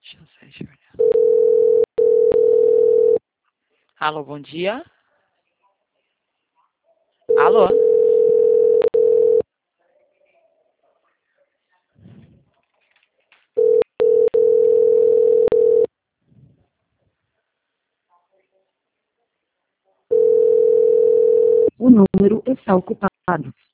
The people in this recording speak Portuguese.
Deixa eu olhar. Alô, bom dia. Alô? O número está ocupado.